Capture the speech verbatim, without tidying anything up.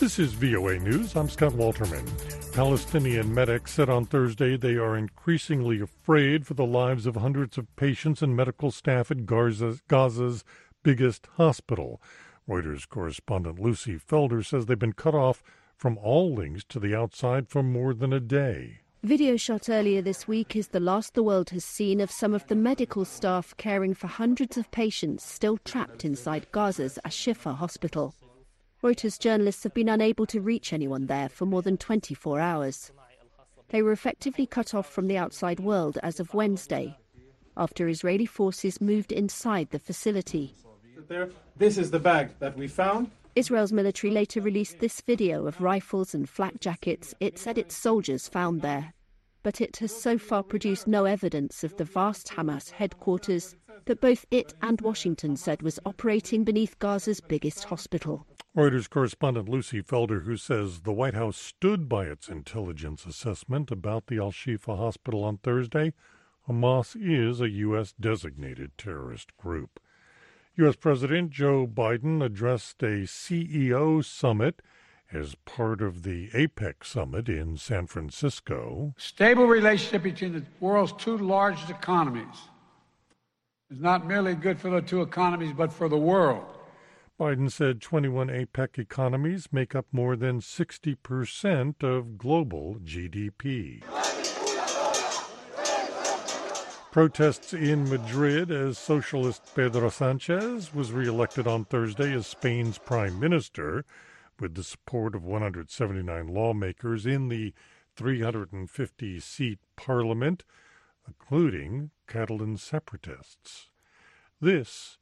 This is V O A News. I'm Scott Walterman. Palestinian medics said on Thursday they are increasingly afraid for the lives of hundreds of patients and medical staff at Gaza's, Gaza's biggest hospital. Reuters correspondent Lucy Felder says they've been cut off from all links to the outside for more than a day. Video shot earlier this week is the last the world has seen of some of the medical staff caring for hundreds of patients still trapped inside Gaza's Al-Shifa hospital. Reuters journalists have been unable to reach anyone there for more than twenty-four hours. They were effectively cut off from the outside world as of Wednesday, after Israeli forces moved inside the facility. This is the bag that we found. Israel's military later released this video of rifles and flak jackets it said its soldiers found there. But it has so far produced no evidence of the vast Hamas headquarters that both it and Washington said was operating beneath Gaza's biggest hospital. Reuters correspondent Lucy Felder, who says the White House stood by its intelligence assessment about the Al-Shifa hospital on Thursday. Hamas is a U S designated terrorist group. U S President Joe Biden addressed a C E O summit as part of the APEC summit in San Francisco. Stable relationship between the world's two largest economies is not merely good for the two economies, but for the world. Biden said twenty-one APEC economies make up more than sixty percent of global G D P. Protests in Madrid as socialist Pedro Sanchez was reelected on Thursday as Spain's prime minister, with the support of one hundred seventy-nine lawmakers in the three hundred fifty seat parliament, including Catalan separatists. This